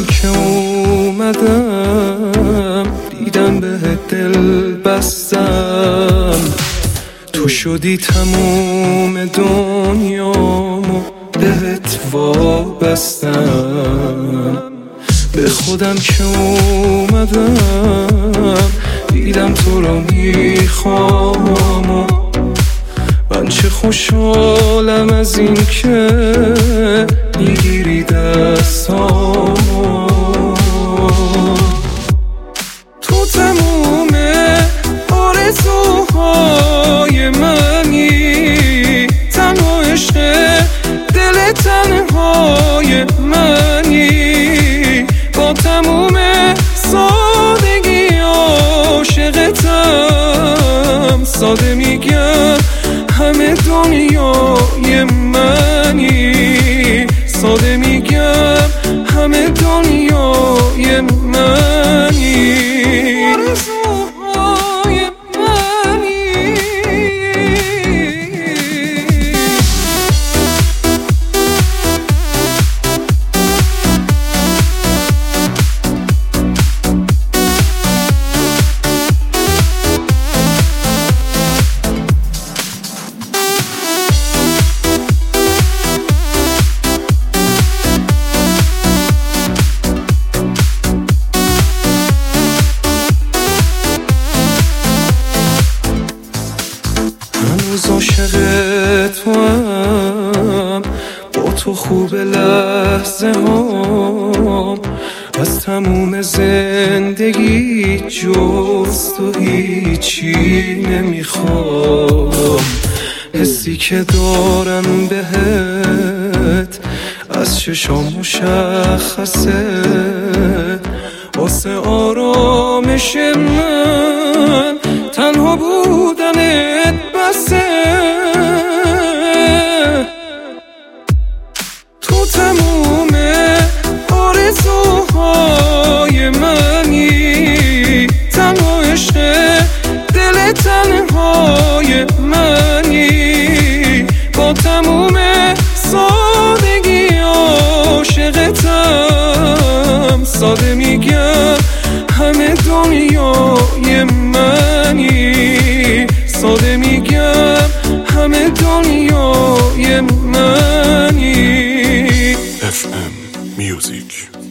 که اومدم دیدم بهت دل بستم، تو شدی تموم دنیامو بهت وابستم. به خودم که اومدم دیدم تو رو میخوام و من چه خوشحالم از این که میگیری دستامو. تو تموم آرزوهای منی، تنها عشق دل تنهای منی، با تموم سادگی عاشقتم. ساده میگم همه دنیای منی، ساده میگم همه دنیای منی، آرزوهای منی. هنوز عاشق توام، با تو خوب لحظه هام، از تموم زندگی جز تو هیچی نمیخوام. حسی که دارم بهت از چشام مشخصه، واسه آرامش من تنها بودنت بسه. تو تموم آرزوهای منی، تنها عشق دل تنهای منی، با تموم سادگی عاشقتم. ساده میگم همه دنیای منی، ساده میگم همه دنیای منی. FM Music